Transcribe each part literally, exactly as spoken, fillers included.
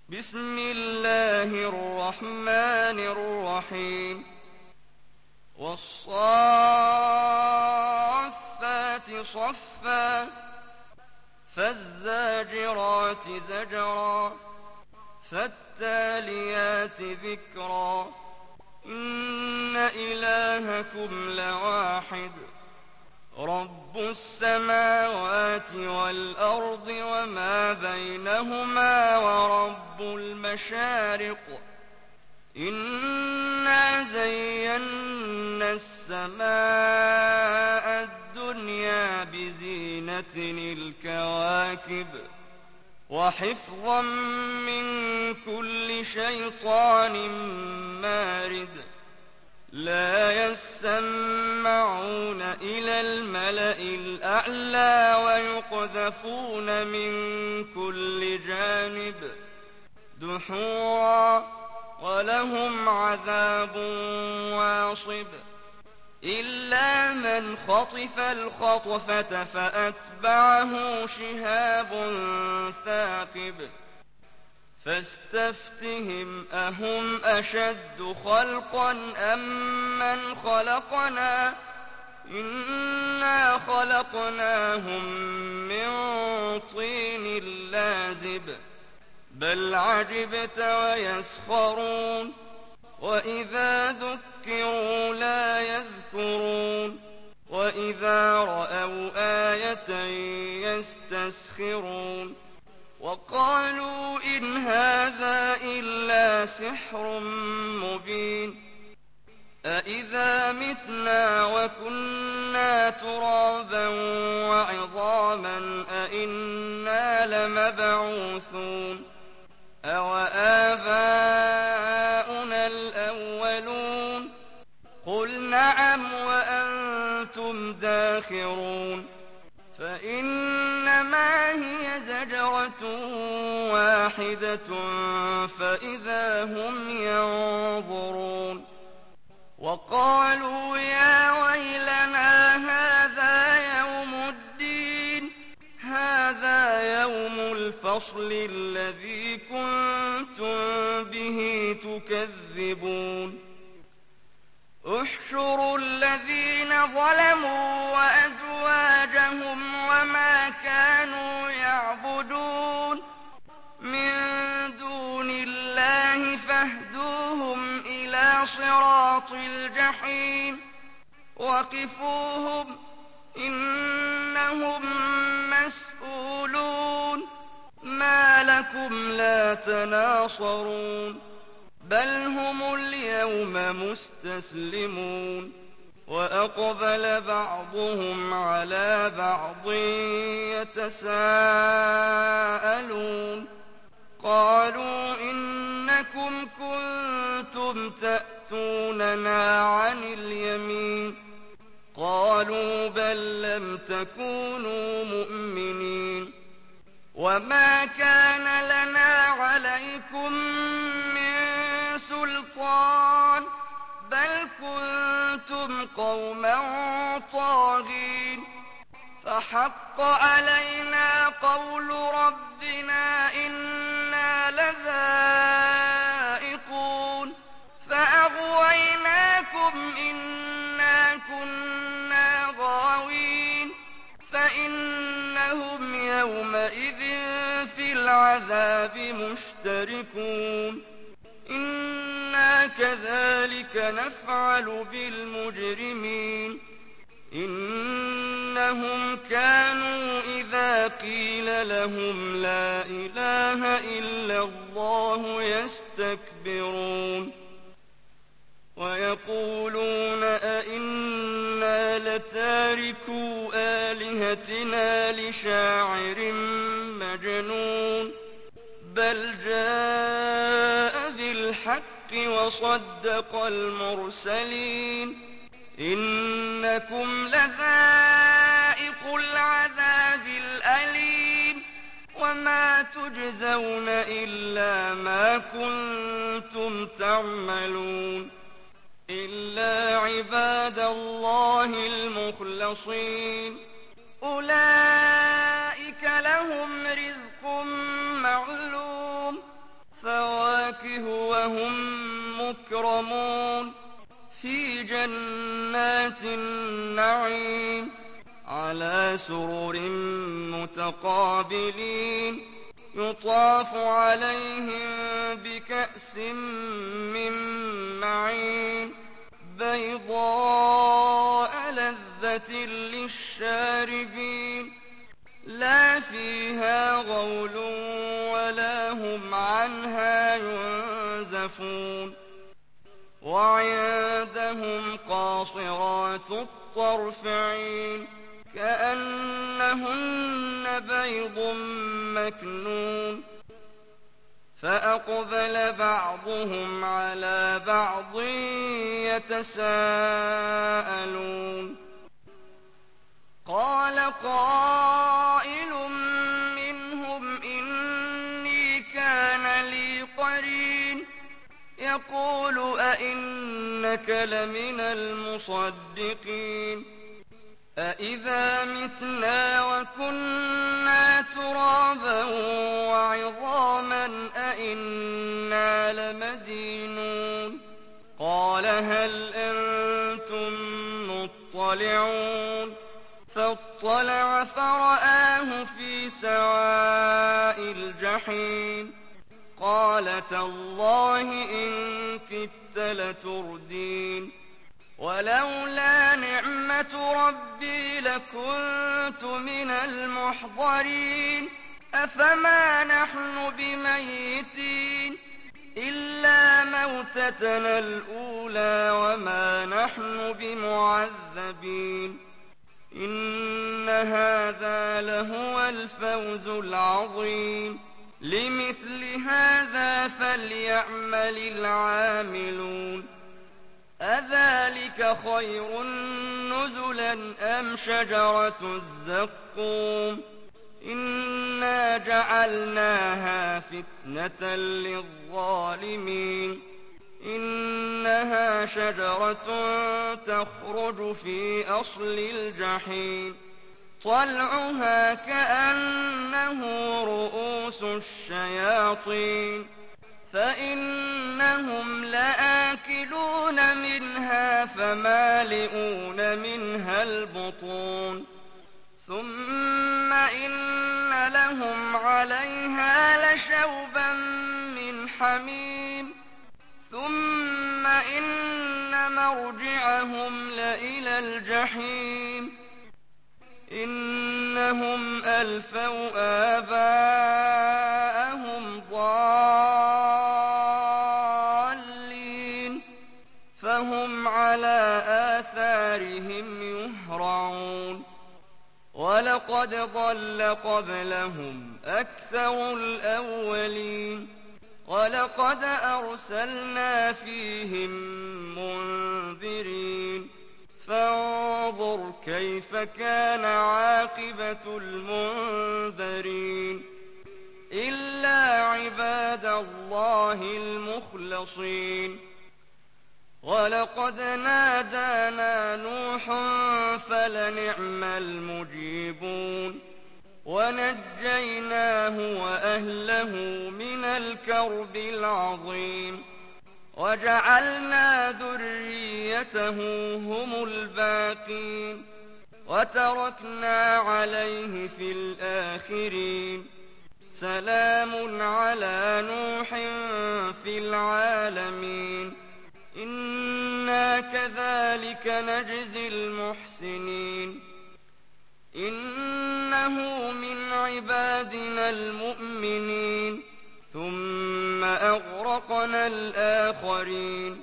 بسم الله الرحمن الرحيم والصافات صفا فالزاجرات زجرا فالتاليات ذكرا إن إلهكم لواحد رب السماوات والأرض وما بينهما ورب المشارق إنا زينا السماء الدنيا بزينة الكواكب وحفظا من كل شيطان مارد لا يسمعون إلى الملأ الأعلى ويقذفون من كل جانب دحورا ولهم عذاب واصب إلا من خطف الخطفة فأتبعه شهاب ثاقب فاستفتهم أهم أشد خلقا أم من خلقنا إنا خلقناهم من طين لازب بل عجبت ويسخرون وإذا ذكروا لا يذكرون وإذا رأوا آية يستسخرون وقالوا إن هذا إلا سحر مبين أإذا متنا وكنا ترابا وعظاما أإنا لمبعوثون أوآباؤنا الأولون قل نعم وأنتم داخرون فإنما هي زجرة واحدة فإذا هم ينظرون وقالوا يا ويلنا هذا يوم الدين هذا يوم الفصل الذي كنتم به تكذبون احشروا الذين ظلموا وأزواجهم وما كانوا يعبدون من دون الله فاهدوهم إلى صراط الجحيم وقفوهم إنهم مسؤولون ما لكم لا تناصرون بل هم اليوم مستسلمون وأقبل بعضهم على بعض يتساءلون قالوا إنكم كنتم تأتوننا عن اليمين قالوا بل لم تكونوا مؤمنين وما كان لنا عليكم من سلطان بل كنتم قوما طاغين فحق علينا قول ربنا إنا لذائقون فأغويناكم إنا كنا غاوين فإنهم يومئذ في العذاب مشتركون إنا كذلك نفعل بالمجرمين إنهم كانوا إذا قيل لهم لا إله إلا الله يستكبرون ويقولون أئنا لتاركو آلهتنا لشاعر مجنون بل جاء بالحق وصدق المرسلين إنكم لذائقو العذاب الأليم وما تجزون إلا ما كنتم تعملون إلا عباد الله المخلصين أولئك لهم رزق معلوم مكرمون في جنات النعيم على سرر متقابلين يطاف عليهم بكأس من معين بيضاء لذة للشاربين لا فيها غول ولا هم عنها ينزفون وعندهم قاصرات الطرف عين كأنهن بيض مكنون فأقبل بعضهم على بعض يتساءلون قال قائل منهم إني كان لي قرين يقول أئنك لمن المصدقين أإذا متنا وكنا ترابا وعظاما أإنا لمدينون قال هل أنتم مطلعون فاطلع فرآه في سواء الجحيم قال تالله إن كدت لتردين ولولا نعمة ربي لكنت من المحضرين أفما نحن بميتين إلا موتتنا الأولى وما نحن بمعذبين إن هذا لهو الفوز العظيم لمثل هذا فليعمل العاملون أذلك خير نزلا أم شجرة الزقوم إنا جعلناها فتنة للظالمين إنها شجرة تخرج في أصل الجحيم طلعها كأنه رؤوس الشياطين فإنهم لآكلون منها فمالئون منها البطون ثم إن لهم عليها لشوبا من حميم ثم إن مرجعهم لإلى الجحيم إنهم ألفوا آباءهم ضالين فهم على آثارهم يهرعون ولقد ضل قبلهم أكثر الأولين ولقد أرسلنا فيهم منذرين فانظر كيف كان عاقبة المنذرين إلا عباد الله المخلصين ولقد نادانا نوح فلنعم المجيبون ونجيناه وأهله من الكرب العظيم وجعلنا ذريته هم الباقين وتركنا عليه في الآخرين سلام على نوح في العالمين إنا كذلك نجزي المحسنين إنه من عبادنا المؤمنين ثم أغرقنا الآخرين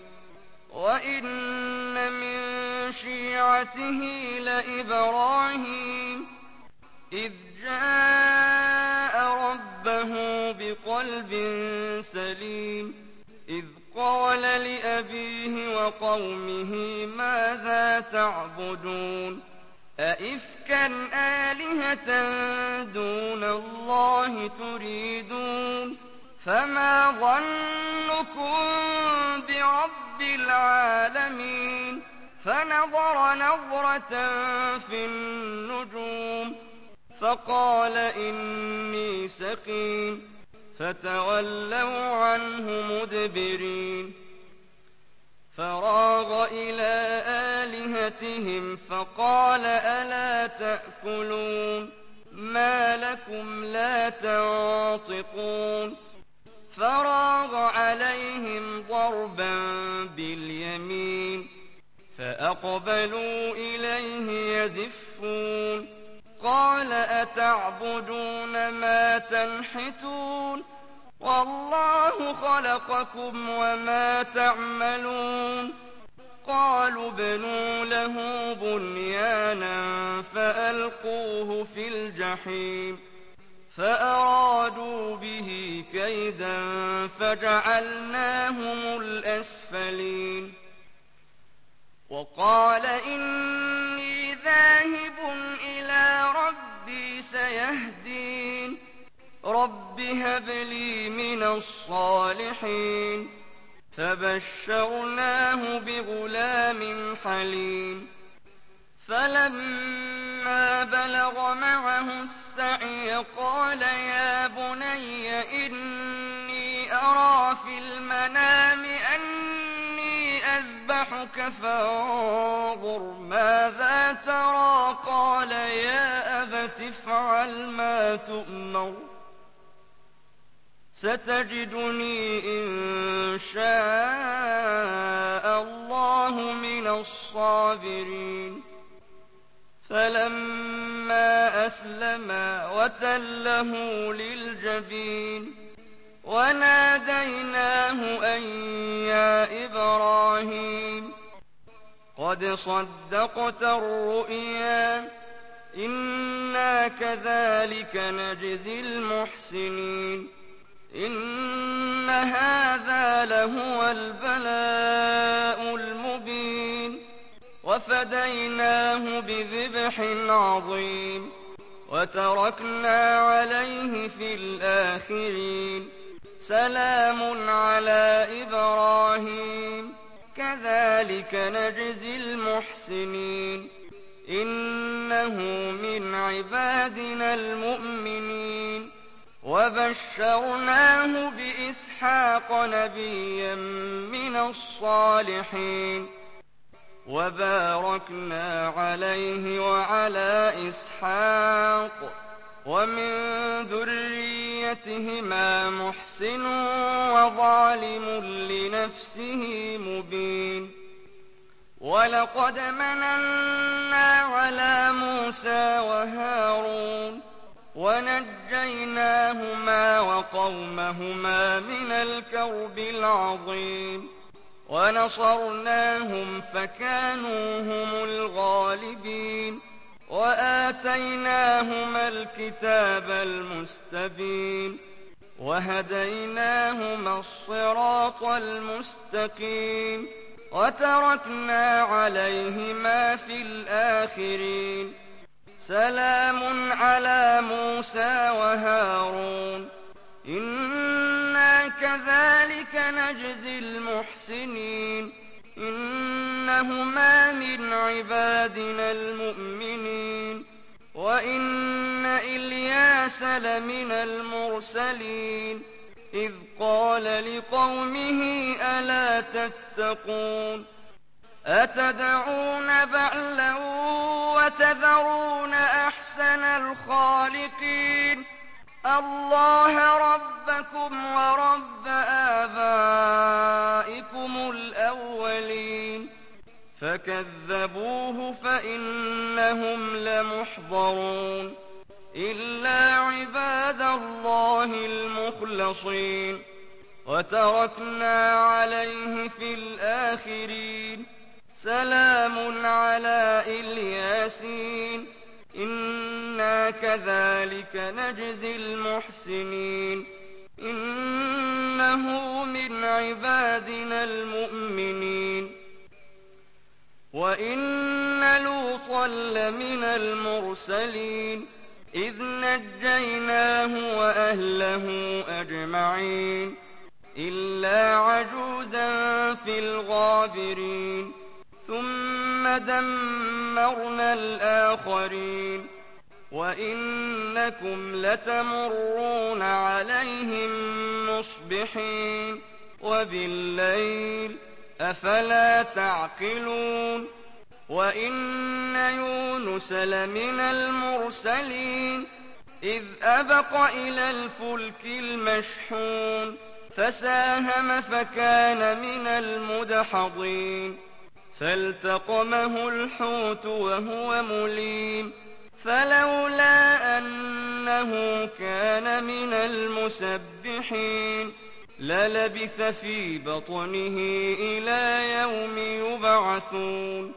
وإن من شيعته لإبراهيم إذ جاء ربه بقلب سليم إذ قال لأبيه وقومه ماذا تعبدون أئفكا آلهة دون الله تريدون فما ظنكم برب العالمين فنظر نظرة في النجوم فقال إني سقيم فتولوا عنه مدبرين فراغ إلى آلهتهم فقال ألا تأكلون ما لكم لا تنطقون فراغ عليهم ضربا باليمين فأقبلوا إليه يزفون قال أتعبدون ما تنحتون والله خلقكم وما تعملون قالوا ابنوا له بنيانا فألقوه في الجحيم فأرادوا به كيدا فجعلناهم الأسفلين وقال إني ذاهب إلى ربي سيهدين رب هب لي من الصالحين فبشرناه بغلام حليم فلما بلغ معه السعي قال يا بني إني أرى في المنام أني أذبحك فانظر ماذا ترى قال يا أبت افعل ما تؤمر ستجدني إن شاء الله من الصابرين فلما أسلما وتله للجبين وناديناه أن يا إبراهيم قد صدقت الرؤيا إنا كذلك نجزي المحسنين إن هذا لهو البلاء المبين وفديناه بذبح عظيم وتركنا عليه في الآخرين سلام على إبراهيم كذلك نجزي المحسنين إنه من عبادنا المؤمنين وبشرناه بإسحاق نبيا من الصالحين وباركنا عليه وعلى إسحاق ومن ذريتهما محسن وظالم لنفسه مبين ولقد مننا على موسى وهارون ونجيناهما وقومهما من الكرب العظيم ونصرناهم فكانوا هم الغالبين وآتيناهما الكتاب المستبين وهديناهما الصراط المستقيم وتركنا عليهما في الآخرين سلام على موسى وهارون إنا كذلك نجزي المحسنين إنهما من عبادنا المؤمنين وإن إلياس لمن المرسلين إذ قال لقومه ألا تتقون أتدعون بعلا وتذرون أحسن الخالقين الله ربكم ورب آبائكم الأولين فكذبوه فإنهم لمحضرون إلا عباد الله المخلصين وتركنا عليه في الآخرين سلام على الياسين إنا كذلك نجزي المحسنين إنه من عبادنا المؤمنين وإن لوطا لمن المرسلين إذ نجيناه وأهله أجمعين إلا عجوزا في الغابرين ثم دمرنا الآخرين وإنكم لتمرون عليهم مصبحين وبالليل أفلا تعقلون وإن يونس لمن المرسلين إذ أبق إلى الفلك المشحون فساهم فكان من المدحضين فالتقمه الحوت وهو مليم فلولا أنه كان من المسبحين للبث في بطنه إلى يوم يبعثون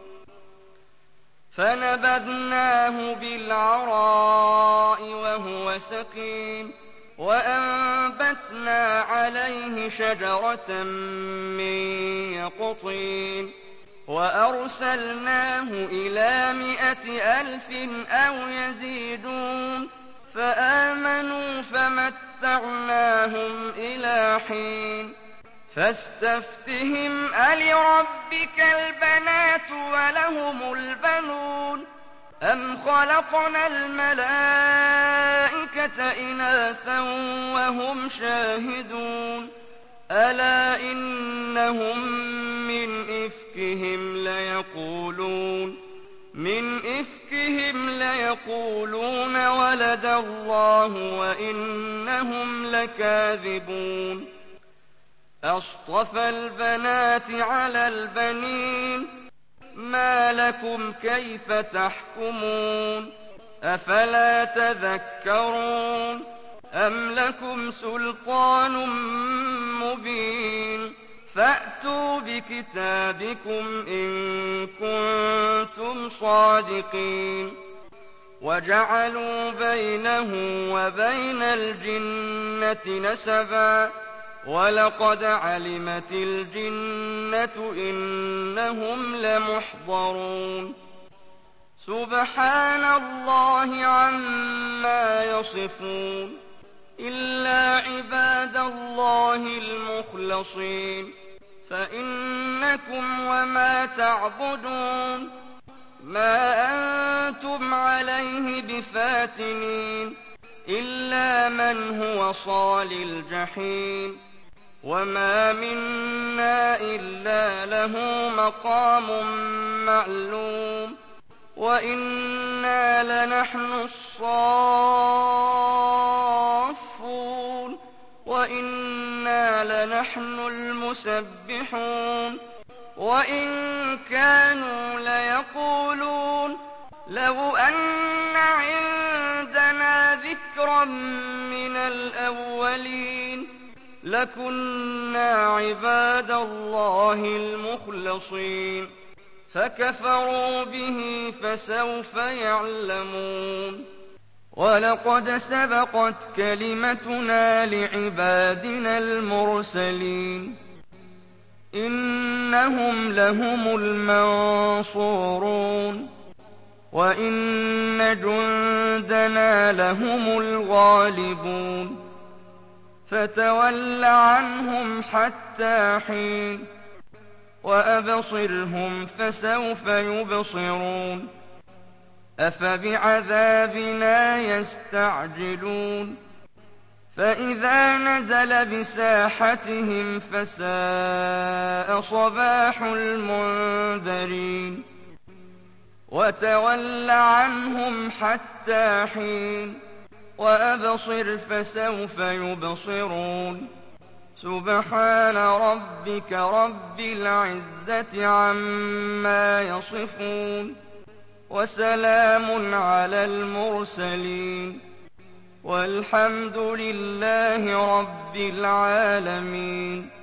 فنبذناه بالعراء وهو سقيم وأنبتنا عليه شجرة من يقطين وأرسلناه إلى مائة ألف أو يزيدون فآمنوا فمتعناهم إلى حين فاستفتهم ألربك البنات ولهم البنون أم خلقنا الملائكة إناثا وهم شاهدون ألا إنهم من إفكهم ليقولون من إفكهم ليقولون ولد الله وإنهم لكاذبون أصطفى البنات على البنين ما لكم كيف تحكمون أفلا تذكرون أم لكم سلطان مبين فأتوا بكتابكم إن كنتم صادقين وجعلوا بينه وبين الجنة نسبا ولقد علمت الجنة إنهم لمحضرون سبحان الله عما يصفون إلا عباد الله المخلصين فإنكم وما تعبدون ما أنتم عليه بفاتنين إلا من هو صال الجحيم وما منا إلا له مقام معلوم وإنا لنحن الصافون وإنا لنحن المسبحون وإن كانوا ليقولون لو أن عندنا ذكرا من الأولين لكنا عباد الله المخلصين فكفروا به فسوف يعلمون ولقد سبقت كلمتنا لعبادنا المرسلين إنهم لهم المنصورون وإن جندنا لهم الغالبون فتول عنهم حتى حين وأبصرهم فسوف يبصرون أفبعذابنا يستعجلون فإذا نزل بساحتهم فساء صباح المنذرين وتول عنهم حتى حين وأبصر فسوف يبصرون سبحان ربك رب العزة عما يصفون وسلام على المرسلين والحمد لله رب العالمين.